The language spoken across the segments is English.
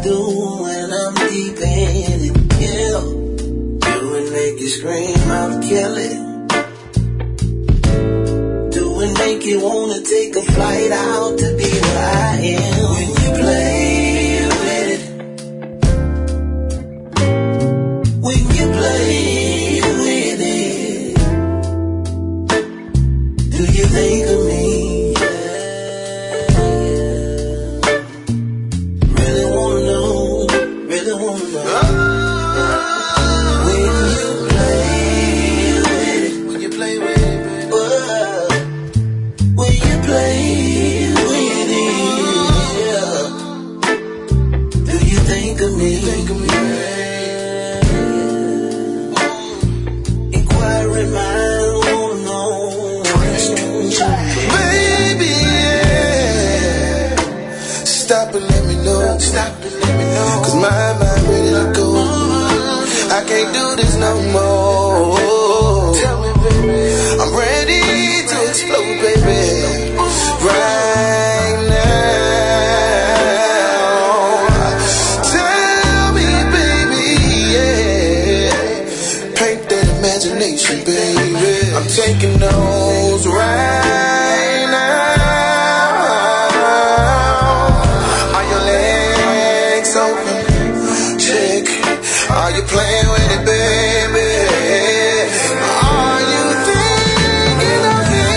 do when I'm deep in it. Yeah, do it make you scream, I'll kill it. Do it make you wanna take a flight out to be where I am. When you play with it, when you play with it, do you think of me? Really wanna know. When you play with it, when you play with it, yeah. Do you think of me? Inquiring mind wanna know. Baby, yeah. Stop and let me know. Cause my mind ready to go. I can't do this no more. Tell me, baby. I'm ready to explode, baby. Right now. Tell me, baby, yeah. Paint that imagination, baby. I'm taking those right now. Are your legs open? Check. Are you playing with it, baby? Are you thinking of me?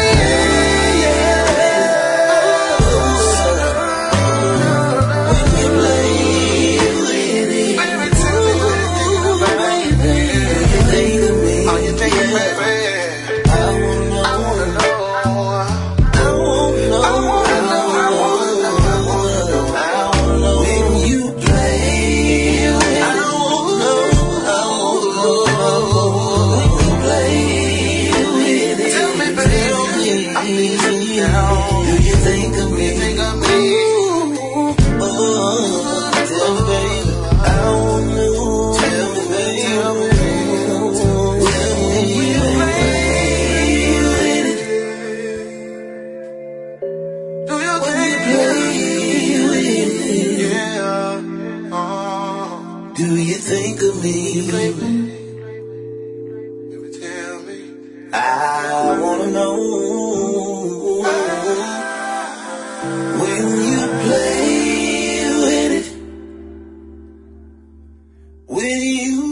When you play with it, Baby, tell me what you think about me. do you think of me? Are you thinking, baby? I wanna know. When you play with it, I wanna know. When you play with it, Tell me, baby. I need you now. do you think of me? Think of me. Tell me, baby. I wanna know. Tell me, baby. When you play with it, Do you when you think? play with it, Yeah. do you think of me? Baby, tell me. I wanna know. When you play with it, when you